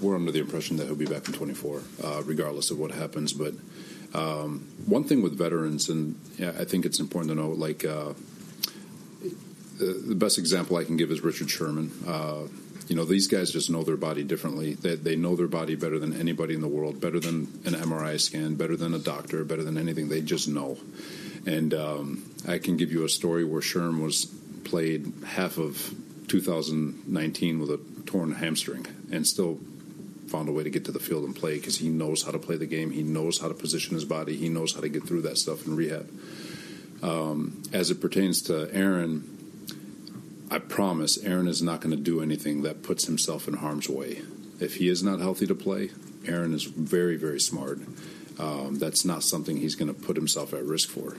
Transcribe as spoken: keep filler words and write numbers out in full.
We're under the impression that he'll be back in twenty-four, uh, regardless of what happens. But um, one thing with veterans, and yeah, I think it's important to know, like uh, the, the best example I can give is Richard Sherman. Uh, you know, these guys just know their body differently. They, they know their body better than anybody in the world, better than an M R I scan, better than a doctor, better than anything. They just know. And um, I can give you a story where Sherm was played half of two thousand nineteen with a torn hamstring and still found a way to get to the field and play because he knows how to play the game. He knows how to position his body. He knows how to get through that stuff in rehab. Um, as it pertains to Aaron, I promise Aaron is not going to do anything that puts himself in harm's way. If he is not healthy to play, Aaron is very, very smart. Um, that's not something he's going to put himself at risk for.